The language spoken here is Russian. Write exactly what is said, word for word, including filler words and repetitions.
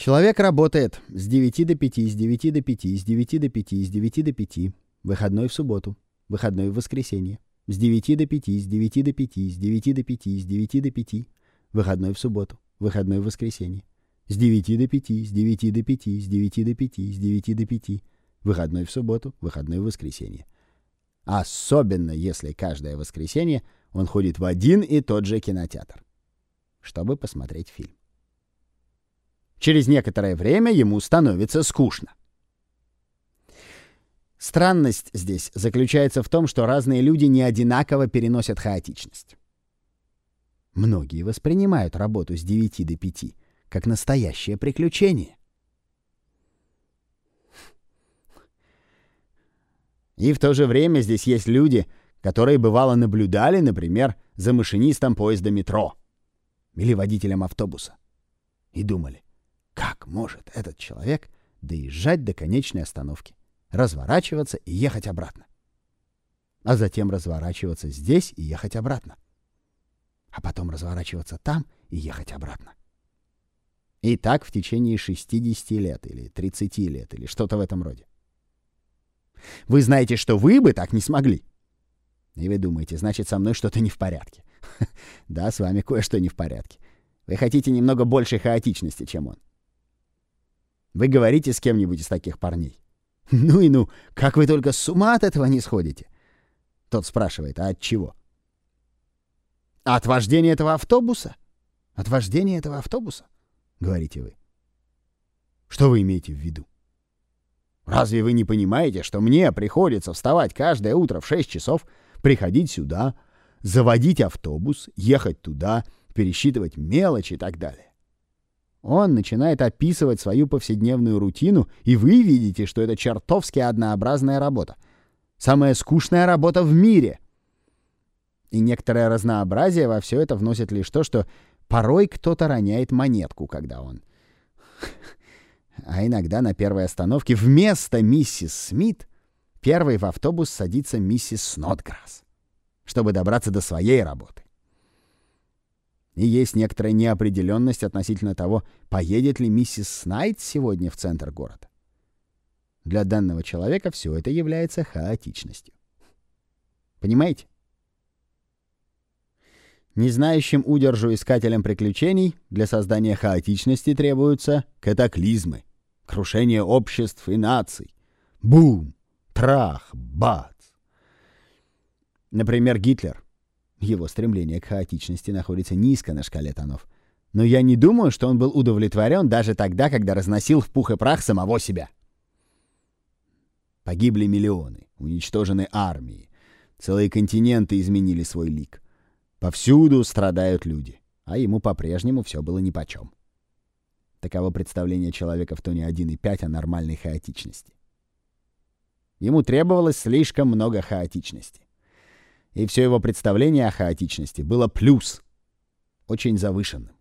Человек работает с девяти до пяти, с девяти до пяти, с девяти до пяти, с девяти до пяти, выходной в субботу, выходной в воскресенье, с девяти до пяти, с девяти до пяти, с девяти до пяти, с девяти до пяти, выходной в субботу, выходной в воскресенье, с девяти до пяти, с девяти до пяти, с девяти до пяти, с девяти до пяти, выходной в субботу, выходной в воскресенье. Особенно, если каждое воскресенье он ходит в один и тот же кинотеатр, чтобы посмотреть фильм. Через некоторое время ему становится скучно. Странность здесь заключается в том, что разные люди не одинаково переносят хаотичность. Многие воспринимают работу с девяти до пяти как настоящее приключение. И в то же время здесь есть люди, которые бывало наблюдали, например, за машинистом поезда метро или водителем автобуса, и думали, как может этот человек доезжать до конечной остановки, разворачиваться и ехать обратно, а затем разворачиваться здесь и ехать обратно, а потом разворачиваться там и ехать обратно. И так в течение шестидесяти лет или тридцати лет или что-то в этом роде. Вы знаете, что вы бы так не смогли. И вы думаете, значит, со мной что-то не в порядке. Да, с вами кое-что не в порядке. Вы хотите немного большей хаотичности, чем он. Вы говорите с кем-нибудь из таких парней. Ну и ну, как вы только с ума от этого не сходите? Тот спрашивает, а от чего? От вождения этого автобуса? От вождения этого автобуса? Говорите вы. Что вы имеете в виду? Разве вы не понимаете, что мне приходится вставать каждое утро в шесть часов, приходить сюда, заводить автобус, ехать туда, пересчитывать мелочи и так далее? Он начинает описывать свою повседневную рутину, и вы видите, что это чертовски однообразная работа. Самая скучная работа в мире. И некоторое разнообразие во все это вносит лишь то, что порой кто-то роняет монетку, когда он... А иногда на первой остановке вместо миссис Смит первой в автобус садится миссис Снотграсс, чтобы добраться до своей работы. И есть некоторая неопределенность относительно того, поедет ли миссис Снайд сегодня в центр города. Для данного человека все это является хаотичностью. Понимаете? Не знающим удержу искателям приключений для создания хаотичности требуются катаклизмы, крушение обществ и наций. Бум! Трах! Бац! Например, Гитлер. Его стремление к хаотичности находится низко на шкале тонов. Но я не думаю, что он был удовлетворен даже тогда, когда разносил в пух и прах самого себя. Погибли миллионы, уничтожены армии, целые континенты изменили свой лик. Повсюду страдают люди, а ему по-прежнему все было нипочем. Таково представление человека в тоне один и пять о нормальной хаотичности. Ему требовалось слишком много хаотичности. И все его представление о хаотичности было плюс, очень завышенным.